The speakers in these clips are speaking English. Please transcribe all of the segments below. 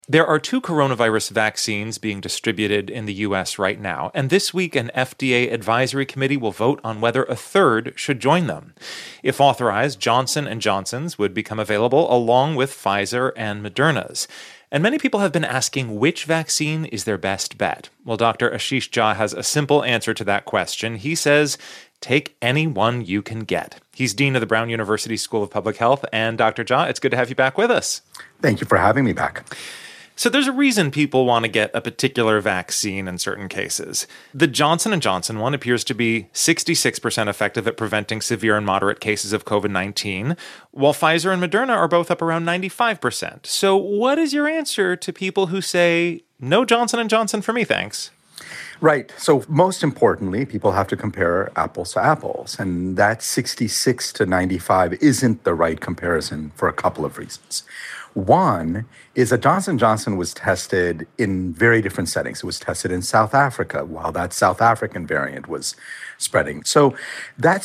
There are two coronavirus vaccines being distributed in the U.S. right now, and this week an FDA advisory committee will vote on whether a third should join them. If authorized, Johnson & Johnson's would become available along with Pfizer and Moderna's. And many people have been asking which vaccine is their best bet. Well, Dr. Ashish Jha has a simple answer to that question. He says, take any one you can get. He's Dean of the Brown University School of Public Health. And Dr. Jha, it's good to have you back with us. Thank you for having me back. So there's a reason people want to get a particular vaccine in certain cases. The Johnson & Johnson one appears to be 66% effective at preventing severe and moderate cases of COVID-19, while Pfizer and Moderna are both up around 95%. So what is your answer to people who say, no Johnson & Johnson for me, thanks? Right. So most importantly, people have to compare apples to apples. And that 66 to 95 isn't the right comparison for a couple of reasons. One is that Johnson & Johnson was tested in very different settings. It was tested in South Africa while that South African variant was spreading. So that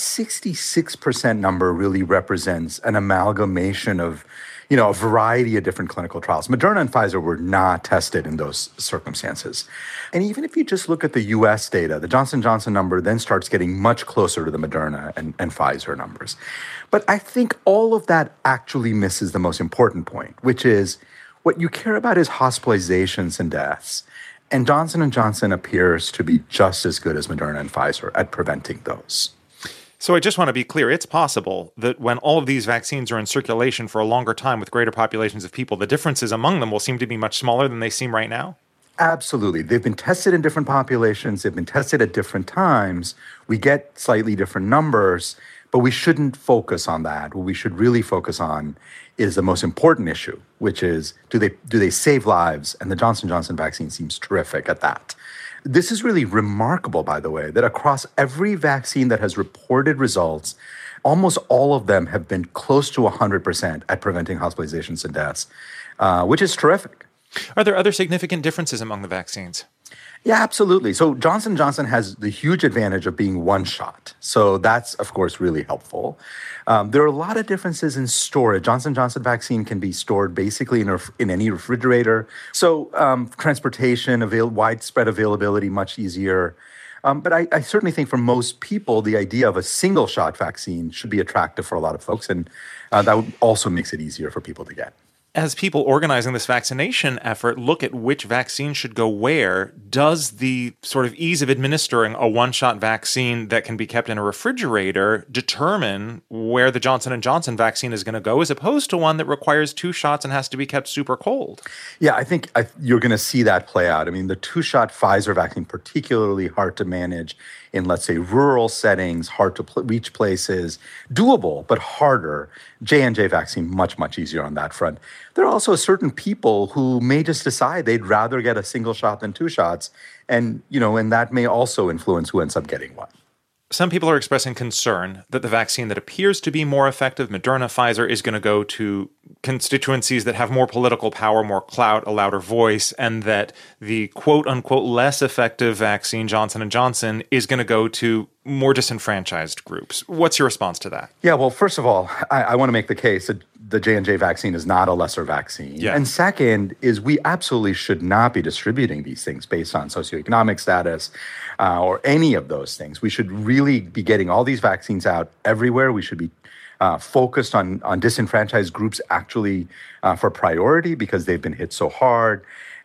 66% number really represents an amalgamation of a variety of different clinical trials. Moderna and Pfizer were not tested in those circumstances. And even if you just look at the U.S. data, the Johnson & Johnson number then starts getting much closer to the Moderna and Pfizer numbers. But I think all of that actually misses the most important point, which is what you care about is hospitalizations and deaths. And Johnson & Johnson appears to be just as good as Moderna and Pfizer at preventing those. So I just want to be clear, it's possible that when all of these vaccines are in circulation for a longer time with greater populations of people, the differences among them will seem to be much smaller than they seem right now? Absolutely. They've been tested in different populations. They've been tested at different times. We get slightly different numbers, but we shouldn't focus on that. What we should really focus on is the most important issue, which is do they save lives? And the Johnson & Johnson vaccine seems terrific at that. This is really remarkable, by the way, that across every vaccine that has reported results, almost all of them have been close to 100% at preventing hospitalizations and deaths, which is terrific. Are there other significant differences among the vaccines? Yeah, absolutely. So Johnson & Johnson has the huge advantage of being one shot. So that's, of course, really helpful. There are a lot of differences in storage. Johnson & Johnson vaccine can be stored basically in any refrigerator. So transportation, widespread availability, much easier. But I certainly think for most people, the idea of a single shot vaccine should be attractive for a lot of folks. And that also makes it easier for people to get. As people organizing this vaccination effort look at which vaccine should go where, does the sort of ease of administering a one-shot vaccine that can be kept in a refrigerator determine where the Johnson & Johnson vaccine is going to go, as opposed to one that requires two shots and has to be kept super cold? Yeah, I think you're going to see that play out. I mean, the two-shot Pfizer vaccine, particularly hard to manage in, let's say, rural settings, hard to reach places, doable, but harder. J&J vaccine, much, much easier on that front. There are also certain people who may just decide they'd rather get a single shot than two shots. And that may also influence who ends up getting what. Some people are expressing concern that the vaccine that appears to be more effective, Moderna, Pfizer, is going to go to constituencies that have more political power, more clout, a louder voice, and that the quote-unquote less effective vaccine, Johnson & Johnson, is going to go to more disenfranchised groups. What's your response to that? Yeah, well, first of all, I want to make the case that the J&J vaccine is not a lesser vaccine. Yeah. And second is we absolutely should not be distributing these things based on socioeconomic status or any of those things. We should really be getting all these vaccines out everywhere. We should be focused on disenfranchised groups actually for priority because they've been hit so hard.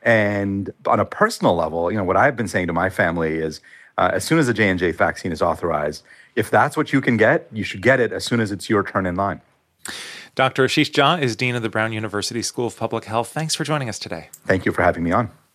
And on a personal level, what I've been saying to my family is as soon as the J&J vaccine is authorized, if that's what you can get, you should get it as soon as it's your turn in line. Dr. Ashish Jha is Dean of the Brown University School of Public Health. Thanks for joining us today. Thank you for having me on.